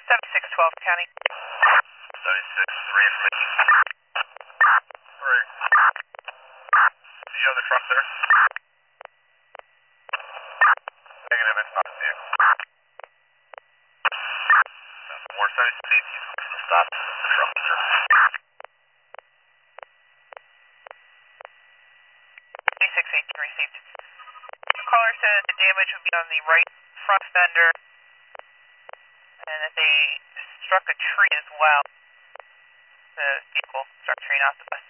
7612 County. 76, reinforcement. Alright. Do you have the truck there? Negative, it's not the vehicle. More 7618, the stop the truck, sir. 7618 received. The caller said the damage would be on the right front fender, and that they struck a tree as well. The vehicle struck a tree, not the bus.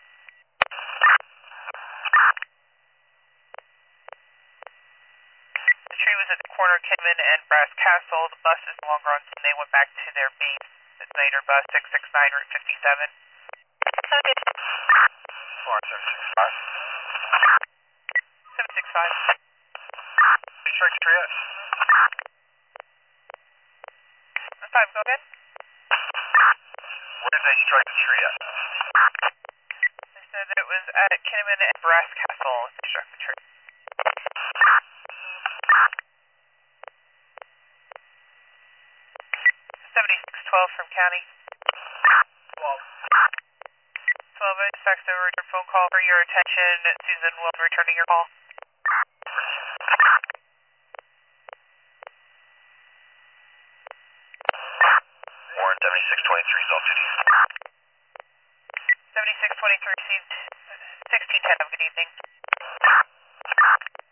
The tree was at the corner of Kidman and Brass Castle. The bus is no longer on scene. They went back to their base. It's Later bus 669 Route 57. Okay. 4765. 765. You strike the tree at? I'm sorry, go again? Where did they strike the tree at? They said it was at Kidman and Brass Castle. They struck the tree. 7612 from County. 12, I faxed over your phone call for your attention. Susan will be returning your call. Warren 7623 Zone Duty. 7623 received 1610. Have a good evening.